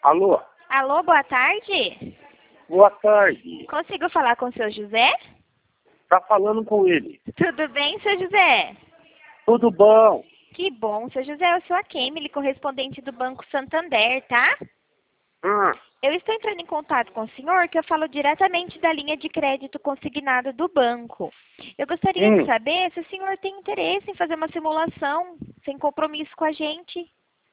Alô? Alô, boa tarde. Boa tarde. Consigo falar com o seu José? Tá falando com ele. Tudo bem, seu José? Tudo bom? Que bom, seu José. Eu sou a Kemily, correspondente do Banco Santander, tá? Eu estou entrando em contato com o senhor, que eu falo diretamente da linha de crédito consignado do banco. Eu gostaria de saber se o senhor tem interesse em fazer uma simulação sem compromisso com a gente.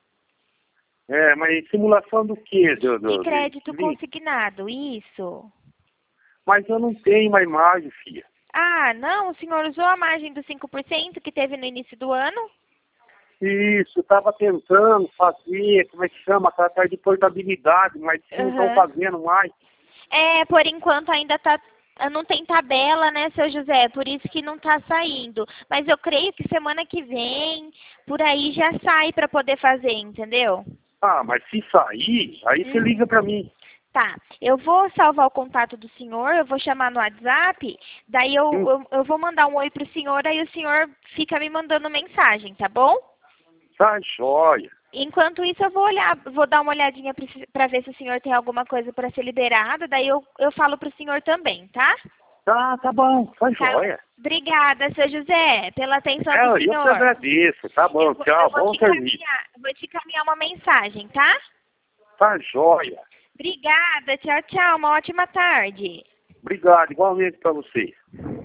Mas simulação do quê? De crédito consignado, isso. Mas eu não tenho uma imagem, filha. Ah, não? O senhor usou a margem dos 5% que teve no início do ano? Isso, estava tentando fazer, como é que chama, tratar de portabilidade, mas não estão fazendo mais. Por enquanto ainda não tem tabela, né, seu José? Por isso que não está saindo. Mas eu creio que semana que vem, por aí já sai para poder fazer, entendeu? Ah, mas se sair, aí você liga para mim. Tá, eu vou salvar o contato do senhor, eu vou chamar no WhatsApp, daí eu vou mandar um oi pro senhor, aí o senhor fica me mandando mensagem, tá bom? Tá jóia. Enquanto isso, eu vou dar uma olhadinha para ver se o senhor tem alguma coisa para ser liberada, daí eu falo pro senhor também, tá? Tá bom, tá jóia. Obrigada, seu José, pela atenção do senhor. Eu te agradeço, tá bom, tchau, bom serviço. Eu vou te encaminhar uma mensagem, tá? Tá jóia. Obrigada, tchau, tchau, uma ótima tarde. Obrigado, igualmente para você.